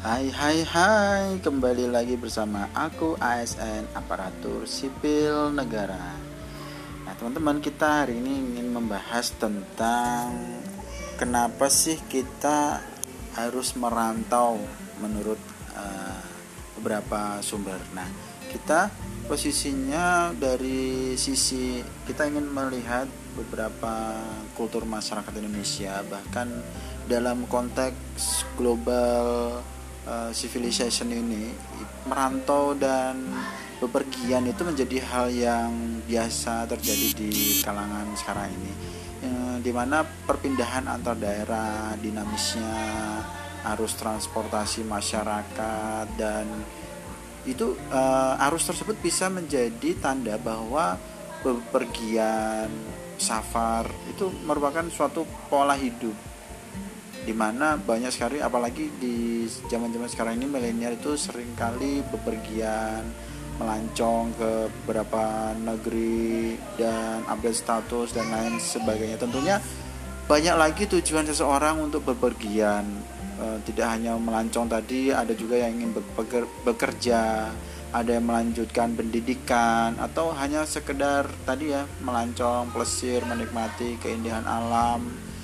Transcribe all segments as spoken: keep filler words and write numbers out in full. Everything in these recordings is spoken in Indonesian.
Hai hai hai, kembali lagi bersama aku A S N Aparatur Sipil Negara. Nah teman-teman, kita hari ini ingin membahas tentang kenapa sih kita harus merantau menurut uh, beberapa sumber. Nah kita posisinya dari sisi kita ingin melihat beberapa kultur masyarakat Indonesia, bahkan dalam konteks global uh, civilization ini, merantau dan bepergian itu menjadi hal yang biasa terjadi di kalangan sekarang ini, e, di mana perpindahan antar daerah, dinamisnya arus transportasi masyarakat, dan itu e, arus tersebut bisa menjadi tanda bahwa bepergian, safar itu merupakan suatu pola hidup, dimana banyak sekali, apalagi di zaman-zaman sekarang ini, milenial itu seringkali bepergian, melancong ke beberapa negeri dan update status dan lain sebagainya. Tentunya banyak lagi tujuan seseorang untuk bepergian, e, tidak hanya melancong tadi, ada juga yang ingin bekerja, ada yang melanjutkan pendidikan, atau hanya sekedar tadi ya, melancong, plesir, menikmati keindahan alam.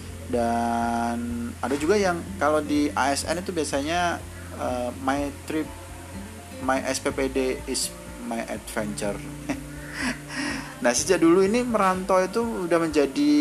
Dan ada juga yang kalau di A S N itu biasanya uh, my trip, my S P P D is my adventure. Nah sejak dulu ini merantau itu udah menjadi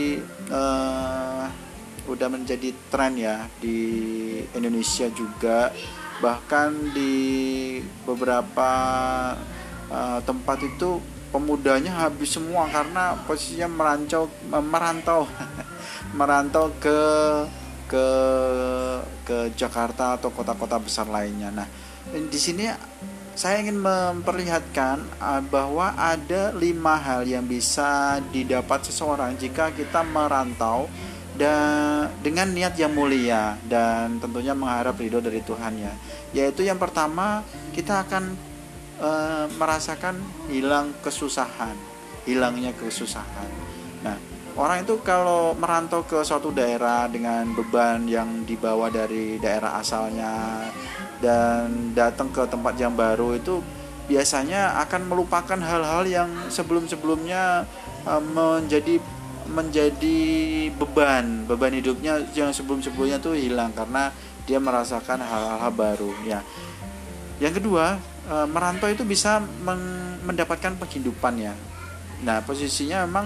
uh, udah menjadi tren ya di Indonesia juga, bahkan di beberapa uh, tempat itu pemudanya habis semua karena posisinya merantau merantau merantau ke ke ke Jakarta atau kota-kota besar lainnya. Nah, di sini saya ingin memperlihatkan bahwa ada lima hal yang bisa didapat seseorang jika kita merantau dan dengan niat yang mulia dan tentunya mengharap ridho dari Tuhan ya. Yaitu yang pertama, kita akan e, merasakan hilang kesusahan, hilangnya kesusahan. Nah, orang itu kalau merantau ke suatu daerah dengan beban yang dibawa dari daerah asalnya dan datang ke tempat yang baru, itu biasanya akan melupakan hal-hal yang sebelum-sebelumnya uh, menjadi menjadi beban beban hidupnya yang sebelum-sebelumnya tuh hilang karena dia merasakan hal-hal baru ya. Yang kedua, uh, merantau itu bisa men- mendapatkan penghidupan ya. Nah, posisinya memang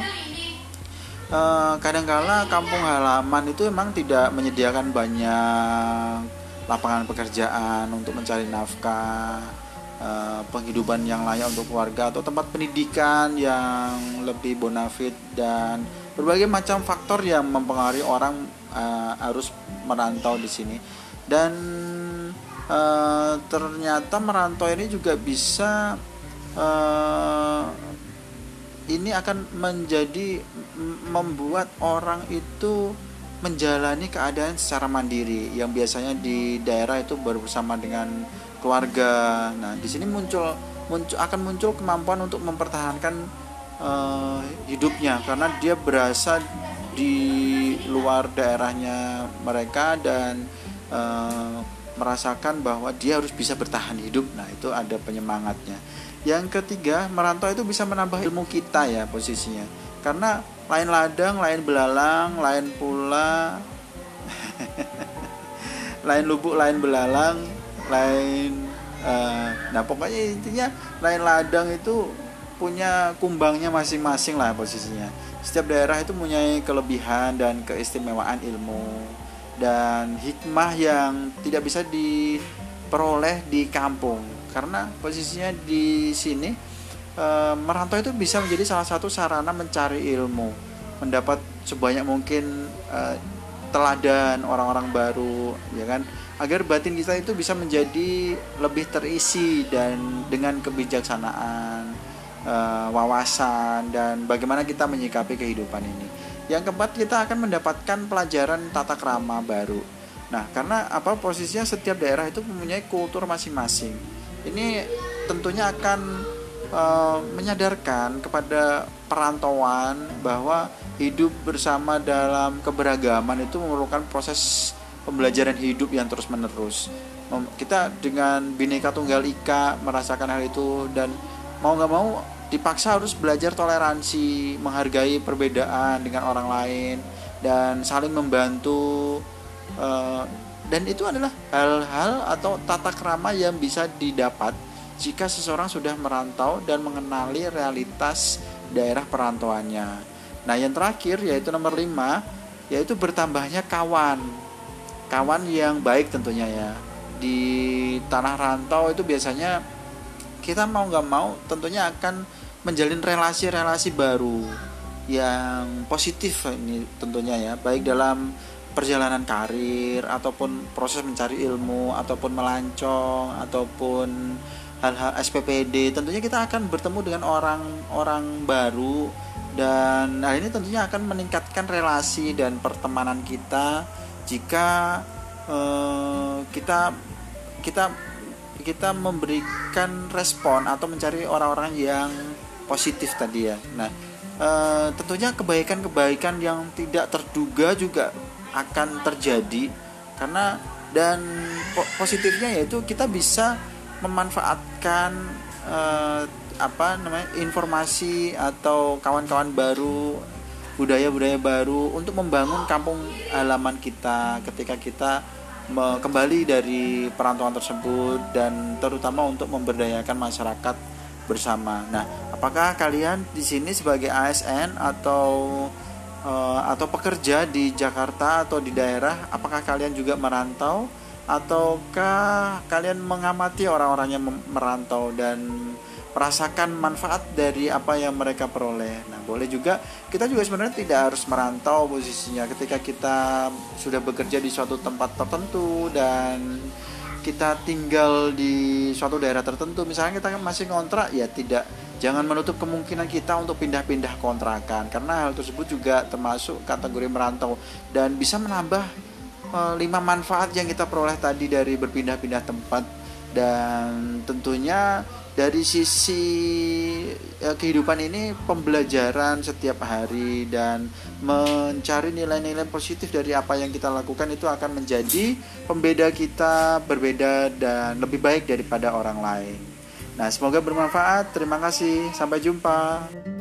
Uh, kadangkala kampung halaman itu memang tidak menyediakan banyak lapangan pekerjaan untuk mencari nafkah, uh, penghidupan yang layak untuk keluarga, atau tempat pendidikan yang lebih bonafit, dan berbagai macam faktor yang mempengaruhi orang uh, harus merantau di sini. Dan uh, ternyata merantau ini juga bisa uh, ini akan menjadi membuat orang itu menjalani keadaan secara mandiri yang biasanya di daerah itu bersama dengan keluarga. Nah, di sini muncul muncul akan muncul kemampuan untuk mempertahankan uh, hidupnya karena dia berasa di luar daerahnya mereka dan uh, merasakan bahwa dia harus bisa bertahan hidup. Nah, itu ada penyemangatnya. Yang ketiga, merantau itu bisa menambah ilmu kita ya posisinya. Karena lain ladang, lain belalang, lain pula lain lubuk, lain belalang, lain uh, nah pokoknya intinya lain ladang itu punya kumbangnya masing-masing lah posisinya. Setiap daerah itu punya kelebihan dan keistimewaan ilmu dan hikmah yang tidak bisa diperoleh di kampung. Karena posisinya di sini e, merantau itu bisa menjadi salah satu sarana mencari ilmu, mendapat sebanyak mungkin e, teladan orang-orang baru, ya kan, agar batin kita itu bisa menjadi lebih terisi dan dengan kebijaksanaan, e, wawasan, dan bagaimana kita menyikapi kehidupan ini. Yang keempat, kita akan mendapatkan pelajaran tata krama baru. Nah, karena apa, posisinya setiap daerah itu mempunyai kultur masing-masing. Ini tentunya akan e, menyadarkan kepada perantauan bahwa hidup bersama dalam keberagaman itu memerlukan proses pembelajaran hidup yang terus menerus. Kita dengan Bhinneka Tunggal Ika merasakan hal itu, dan mau nggak mau dipaksa harus belajar toleransi, menghargai perbedaan dengan orang lain, dan saling membantu. Dan itu adalah hal-hal atau tata krama yang bisa didapat jika seseorang sudah merantau dan mengenali realitas daerah perantauannya. Nah, yang terakhir yaitu nomor lima, yaitu bertambahnya kawan. Kawan yang baik tentunya ya. Di tanah rantau itu biasanya kita mau nggak mau tentunya akan menjalin relasi-relasi baru yang positif ini tentunya ya, baik dalam perjalanan karir ataupun proses mencari ilmu ataupun melancong ataupun hal-hal S P P D. Tentunya kita akan bertemu dengan orang-orang baru, dan hal ini tentunya akan meningkatkan relasi dan pertemanan kita jika eh, kita kita kita memberikan respon atau mencari orang-orang yang positif tadi ya. Nah, eh, tentunya kebaikan-kebaikan yang tidak terduga juga akan terjadi, karena dan positifnya yaitu kita bisa memanfaatkan eh, apa namanya informasi atau kawan-kawan baru, budaya-budaya baru untuk membangun kampung halaman kita ketika kita kembali dari perantauan tersebut, dan terutama untuk memberdayakan masyarakat bersama. Nah, apakah kalian di sini sebagai A S N atau uh, atau pekerja di Jakarta atau di daerah, apakah kalian juga merantau ataukah kalian mengamati orang-orang yang merantau dan merasakan manfaat dari apa yang mereka peroleh? Nah, boleh juga, kita juga sebenarnya tidak harus merantau posisinya. Ketika kita sudah bekerja di suatu tempat tertentu dan kita tinggal di suatu daerah tertentu, misalnya kita masih ngontrak, ya tidak, jangan menutup kemungkinan kita untuk pindah-pindah kontrakan, karena hal tersebut juga termasuk kategori merantau dan bisa menambah e, lima manfaat yang kita peroleh tadi dari berpindah-pindah tempat. Dan tentunya dari sisi ya, kehidupan ini pembelajaran setiap hari dan mencari nilai-nilai positif dari apa yang kita lakukan itu akan menjadi pembeda kita berbeda dan lebih baik daripada orang lain. Nah, semoga bermanfaat. Terima kasih. Sampai jumpa.